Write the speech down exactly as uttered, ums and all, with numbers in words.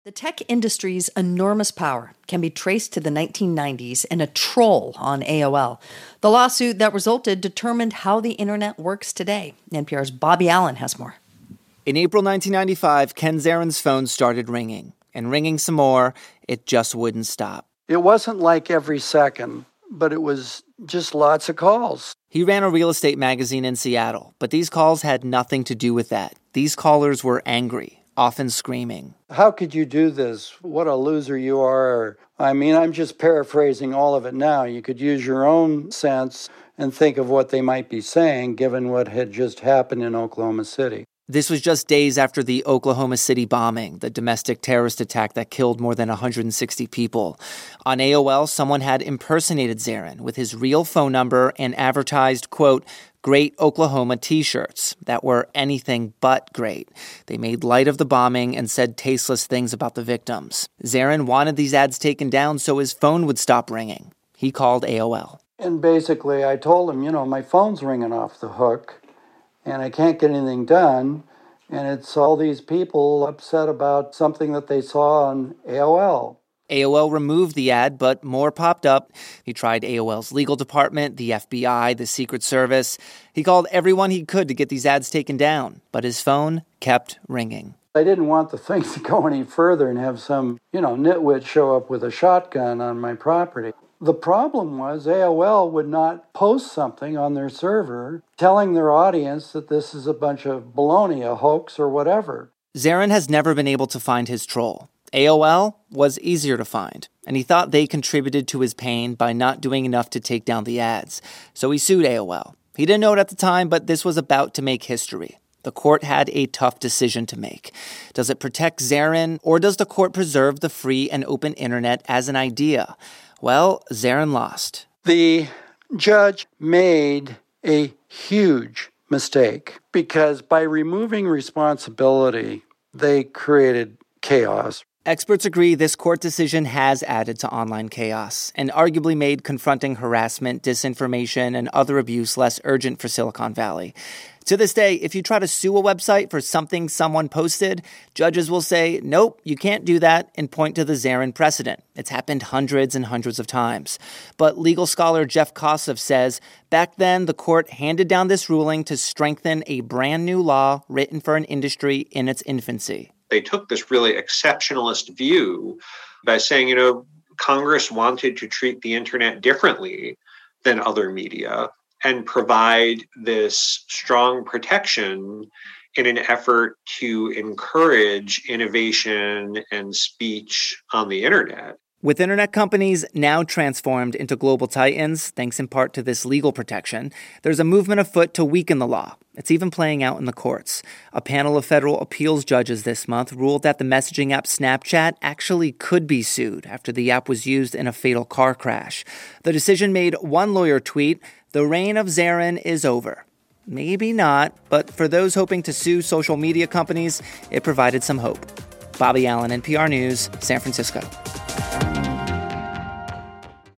The tech industry's enormous power can be traced to the nineteen nineties and a troll on A O L. The lawsuit that resulted determined how the internet works today. N P R's Bobby Allen has more. In April nineteen ninety-five, Ken Zarin's phone started ringing, and ringing some more. It just wouldn't stop. It wasn't like every second, but it was just lots of calls. He ran a real estate magazine in Seattle, but these calls had nothing to do with that. These callers were angry, often screaming. How could you do this? What a loser you are. I mean, I'm just paraphrasing all of it now. You could use your own sense and think of what they might be saying, given what had just happened in Oklahoma City. This was just days after the Oklahoma City bombing, the domestic terrorist attack that killed more than one hundred sixty people. On A O L, someone had impersonated Zarin with his real phone number and advertised, quote, great Oklahoma t-shirts that were anything but great. They made light of the bombing and said tasteless things about the victims. Zarin wanted these ads taken down so his phone would stop ringing. He called A O L. And basically, I told him, you know, my phone's ringing off the hook, and I can't get anything done, and it's all these people upset about something that they saw on A O L. A O L removed the ad, but more popped up. He tried A O L's legal department, the F B I, the Secret Service. He called everyone he could to get these ads taken down, but his phone kept ringing. I didn't want the thing to go any further and have some, you know, nitwit show up with a shotgun on my property. The problem was A O L would not post something on their server telling their audience that this is a bunch of baloney, a hoax or whatever. Zarin has never been able to find his troll. A O L was easier to find, and he thought they contributed to his pain by not doing enough to take down the ads. So he sued A O L. He didn't know it at the time, but this was about to make history. The court had a tough decision to make. Does it protect Zarin, or does the court preserve the free and open internet as an idea? Well, Zarin lost. The judge made a huge mistake because by removing responsibility, they created chaos. Experts agree this court decision has added to online chaos and arguably made confronting harassment, disinformation, and other abuse less urgent for Silicon Valley. To this day, if you try to sue a website for something someone posted, judges will say, nope, you can't do that, and point to the Zarin precedent. It's happened hundreds and hundreds of times. But legal scholar Jeff Kosseff says, back then, the court handed down this ruling to strengthen a brand new law written for an industry in its infancy. They took this really exceptionalist view by saying, you know, Congress wanted to treat the internet differently than other media and provide this strong protection in an effort to encourage innovation and speech on the internet. With internet companies now transformed into global titans, thanks in part to this legal protection, there's a movement afoot to weaken the law. It's even playing out in the courts. A panel of federal appeals judges this month ruled that the messaging app Snapchat actually could be sued after the app was used in a fatal car crash. The decision made one lawyer tweet, "The reign of Zarin is over." Maybe not, but for those hoping to sue social media companies, it provided some hope. Bobby Allen, N P R News, San Francisco.